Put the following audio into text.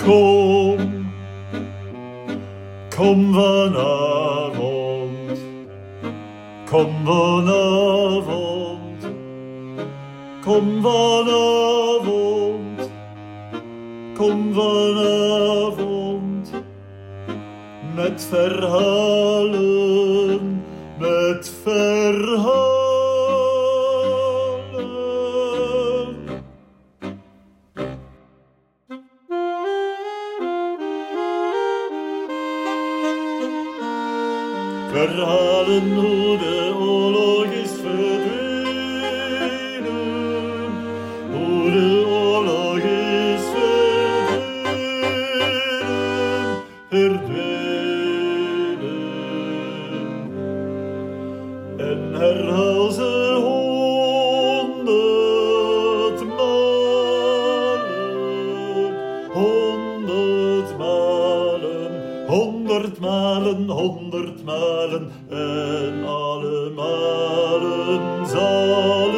Kom, kom vanavond, kom vanavond, kom vanavond, kom vanavond, met verhalen, met verhalen. Verhalen hoe de oorlog is verdwenen, hoe de oorlog is verdwenen, verdwenen. En herhaal ze 100 malen, 100 malen, 100 malen, 100 malen, en alle malen zal